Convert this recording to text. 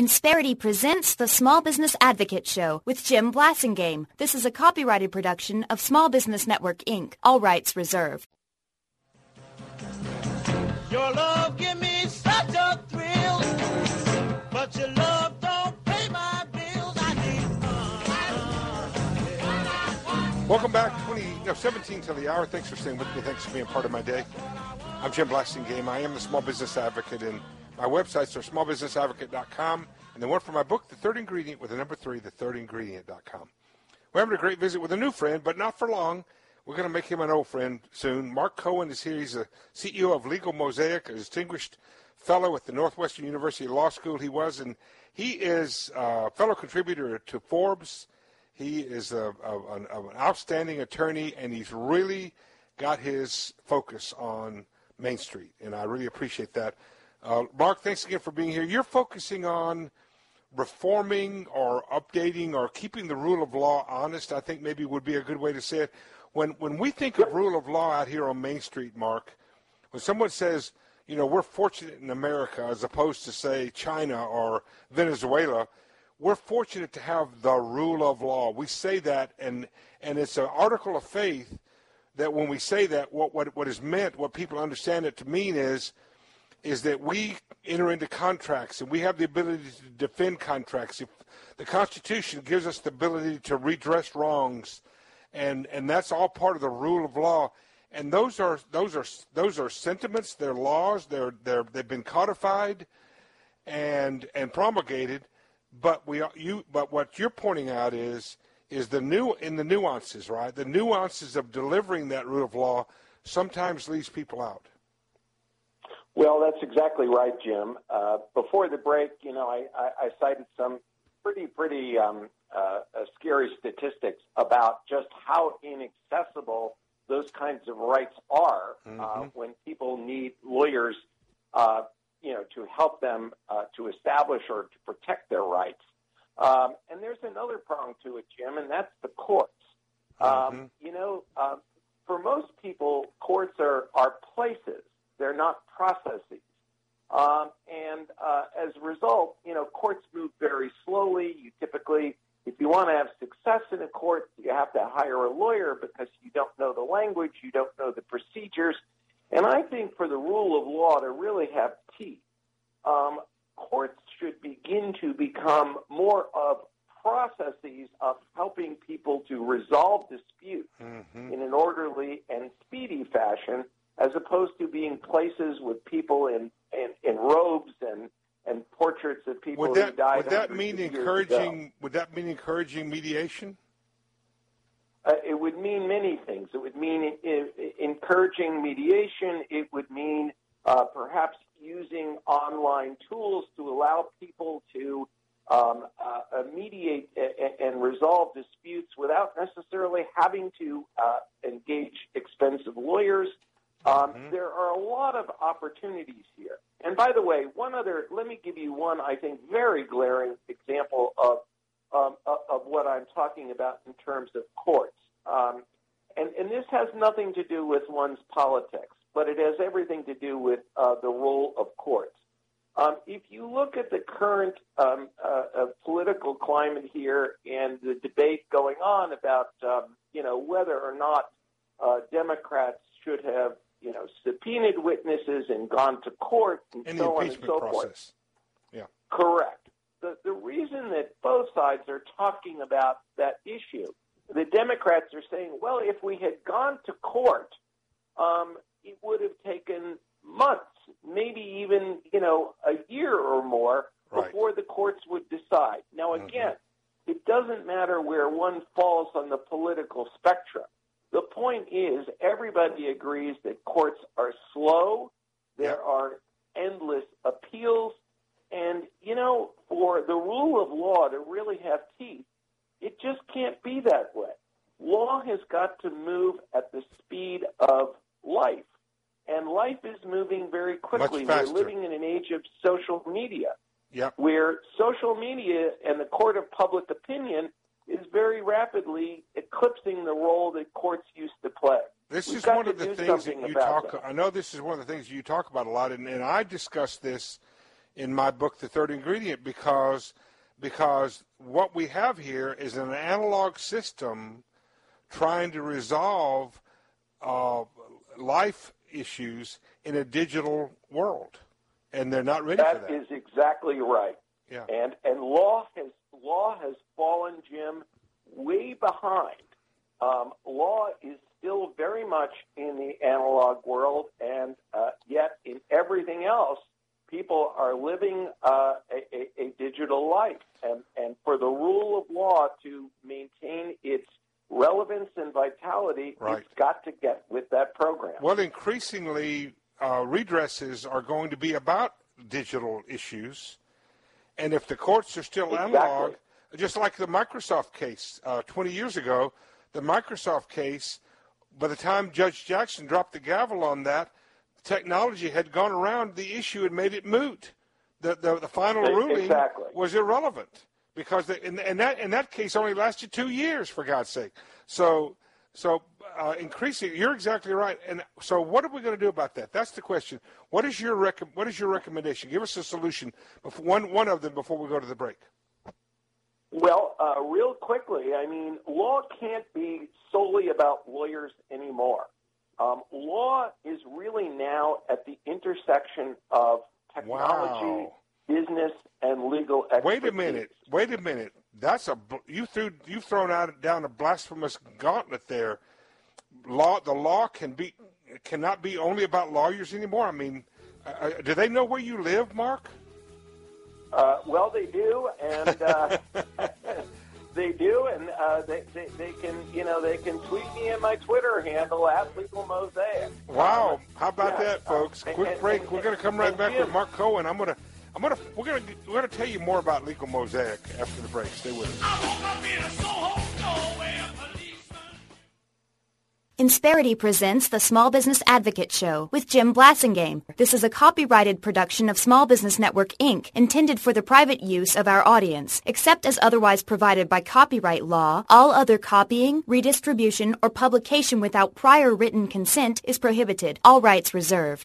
Insperity presents the Small Business Advocate Show with Jim Blasingame. This is a copyrighted production of Small Business Network, Inc. All rights reserved. Your love give me such a thrill, but your love don't pay my bills. I need Welcome back. 17 till the hour. Thanks for staying with me. Thanks for being part of my day. I'm Jim Blasingame. I am the Small Business Advocate, and my websites are smallbusinessadvocate.com, and the one for my book, The Third Ingredient, with the number 3, thethirdingredient.com. We're having a great visit with a new friend, but not for long. We're going to make him an old friend soon. Mark Cohen is here. He's the CEO of Legal Mosaic, a distinguished fellow at the Northwestern University Law School. He is a fellow contributor to Forbes. He is an outstanding attorney, and he's really got his focus on Main Street, and I really appreciate that. Mark, thanks again for being here. You're focusing on reforming or updating or keeping the rule of law honest, I think maybe would be a good way to say it. When we think of rule of law out here on Main Street, Mark, when someone says, you know, we're fortunate in America as opposed to, say, China or Venezuela, we're fortunate to have the rule of law. We say that, and it's an article of faith that when we say that, what is meant, what people understand it to mean is that we enter into contracts and we have the ability to defend contracts. If the Constitution gives us the ability to redress wrongs, and that's all part of the rule of law. And those are sentiments, they're laws, they've been codified and promulgated. But what you're pointing out is the nuances, right? The nuances of delivering that rule of law sometimes leaves people out. Well, that's exactly right, Jim. Before the break, you know, I cited some pretty scary statistics about just how inaccessible those kinds of rights are when people need lawyers, to help them to establish or to protect their rights. And there's another prong to it, Jim, and that's the courts. For most people, courts are places. They're not processes. And as a result, courts move very slowly. You typically, if you want to have success in a court, you have to hire a lawyer because you don't know the language, you don't know the procedures. And I think for the rule of law to really have teeth, courts should begin to become more of processes of helping people to resolve disputes in an orderly and speedy fashion, as opposed to being places with people in robes and portraits of people who died. Would that mean encouraging mediation? It would mean many things. It would mean encouraging mediation. It would mean perhaps using online tools to allow people to mediate and resolve disputes without necessarily having to engage expensive lawyers. There are a lot of opportunities here. And by the way, let me give you one, I think, very glaring example of what I'm talking about in terms of courts. And this has nothing to do with one's politics, but it has everything to do with the role of courts. If you look at the current political climate here and the debate going on about, whether or not Democrats should have, subpoenaed witnesses and gone to court and so on and so forth. Yeah. Correct. The reason that both sides are talking about that issue, the Democrats are saying, well, if we had gone to court, it would have taken months, maybe even, a year or more before the courts would decide. Now, again, it doesn't matter where one falls on the political spectrum. The point is, everybody agrees that courts are slow, there are endless appeals, and, for the rule of law to really have teeth, it just can't be that way. Law has got to move at the speed of life, and life is moving very quickly. We're living in an age of social media, where social media and the court of public opinion is very rapidly eclipsing the role that courts used to play. This is one of the things that you talk. I know this is one of the things you talk about a lot, and I discuss this in my book, The Third Ingredient, because what we have here is an analog system trying to resolve life issues in a digital world, and they're not ready for that. That is exactly right. Yeah. And law has fallen, Jim, way behind. Law is still very much in the analog world, and yet in everything else, people are living a digital life. And for the rule of law to maintain its relevance and vitality, right, it's got to get with that program. Well, increasingly, redresses are going to be about digital issues. And if the courts are still analog, just like the Microsoft case 20 years ago, the Microsoft case, by the time Judge Jackson dropped the gavel on that, technology had gone around the issue and made it moot. The final ruling was irrelevant because in that case only lasted 2 years, for God's sake. So increasing, you're exactly right. And so what are we going to do about that? That's the question. What is your recommendation? Give us a solution. One of them before we go to the break. Well, real quickly, I mean, law can't be solely about lawyers anymore. Law is really now at the intersection of technology, business, and legal expertise. Wait a minute. You've thrown down a blasphemous gauntlet there. The law cannot be only about lawyers anymore. I mean, do they know where you live, Mark? Well, they do, and they do, and they can tweet me at my Twitter handle @LegalMosaic. Wow, how about that, folks? Quick break. We're going to come right back with Mark Cohen. We're going to tell you more about Legal Mosaic after the break. Stay with us. Insperity presents the Small Business Advocate Show with Jim Blasingame. This is a copyrighted production of Small Business Network, Inc., intended for the private use of our audience. Except as otherwise provided by copyright law, all other copying, redistribution, or publication without prior written consent is prohibited. All rights reserved.